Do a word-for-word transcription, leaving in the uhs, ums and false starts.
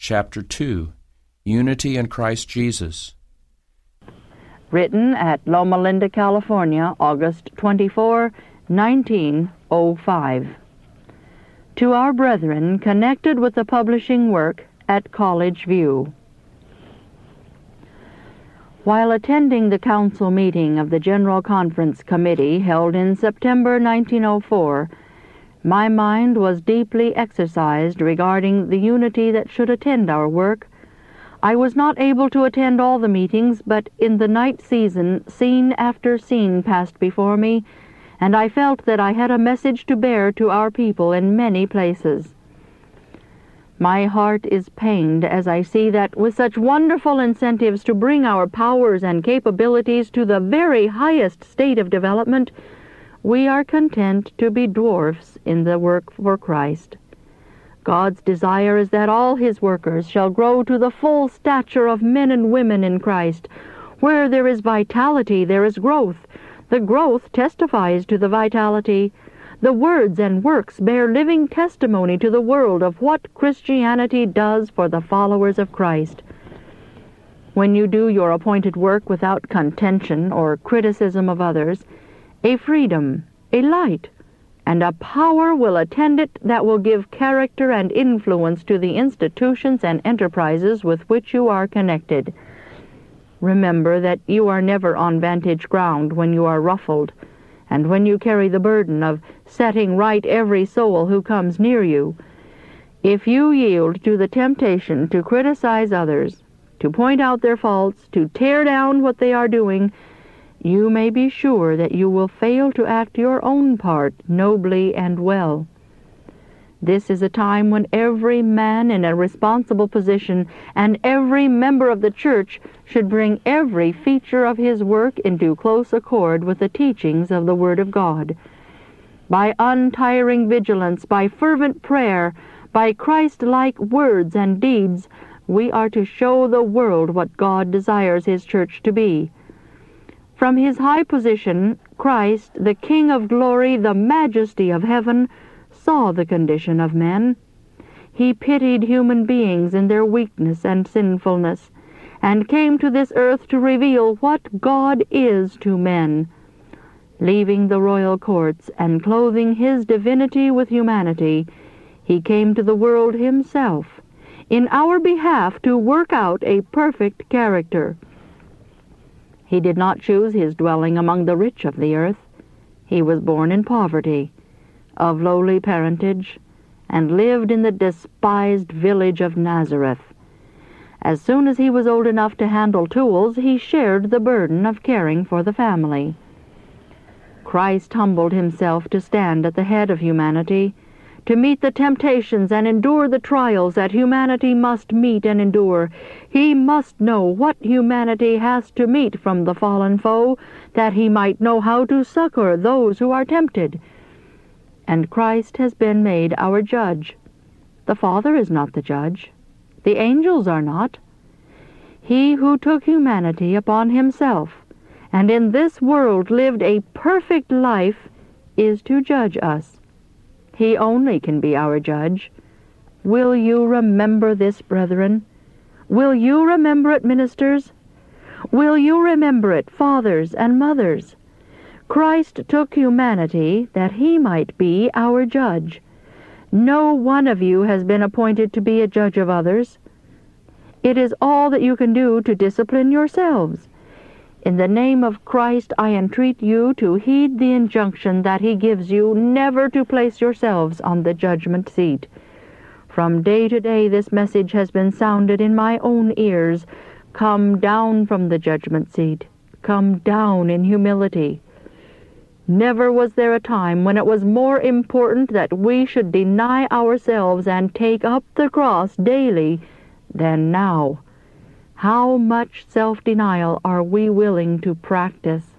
Chapter two, Unity in Christ Jesus. Written at Loma Linda, California, August twenty-fourth, nineteen oh five. To our brethren connected with the publishing work at College View. While attending the council meeting of the General Conference Committee held in September nineteen oh four, my mind was deeply exercised regarding the unity that should attend our work. I was not able to attend all the meetings, but in the night season, scene after scene passed before me, and I felt that I had a message to bear to our people in many places. My heart is pained as I see that with such wonderful incentives to bring our powers and capabilities to the very highest state of development, we are content to be dwarfs in the work for Christ. God's desire is that all His workers shall grow to the full stature of men and women in Christ. Where there is vitality, there is growth. The growth testifies to the vitality. The words and works bear living testimony to the world of what Christianity does for the followers of Christ. When you do your appointed work without contention or criticism of others, a freedom, a light, and a power will attend it that will give character and influence to the institutions and enterprises with which you are connected. Remember that you are never on vantage ground when you are ruffled, and when you carry the burden of setting right every soul who comes near you. If you yield to the temptation to criticize others, to point out their faults, to tear down what they are doing, you may be sure that you will fail to act your own part nobly and well. This is a time when every man in a responsible position and every member of the church should bring every feature of his work into close accord with the teachings of the Word of God. By untiring vigilance, by fervent prayer, by Christ-like words and deeds, we are to show the world what God desires His church to be. From His high position, Christ, the King of glory, the majesty of heaven, saw the condition of men. He pitied human beings in their weakness and sinfulness, and came to this earth to reveal what God is to men. Leaving the royal courts and clothing His divinity with humanity, He came to the world Himself, in our behalf to work out a perfect character. He did not choose His dwelling among the rich of the earth. He was born in poverty, of lowly parentage, and lived in the despised village of Nazareth. As soon as he was old enough to handle tools, he shared the burden of caring for the family. Christ humbled Himself to stand at the head of humanity, to meet the temptations and endure the trials that humanity must meet and endure. He must know what humanity has to meet from the fallen foe, that He might know how to succor those who are tempted. And Christ has been made our judge. The Father is not the judge. The angels are not. He who took humanity upon Himself, and in this world lived a perfect life, is to judge us. He only can be our judge. Will you remember this, brethren? Will you remember it, ministers? Will you remember it, fathers and mothers? Christ took humanity that He might be our judge. No one of you has been appointed to be a judge of others. It is all that you can do to discipline yourselves. In the name of Christ, I entreat you to heed the injunction that He gives you never to place yourselves on the judgment seat. From day to day this message has been sounded in my own ears. Come down from the judgment seat. Come down in humility. Never was there a time when it was more important that we should deny ourselves and take up the cross daily than now. How much self-denial are we willing to practice?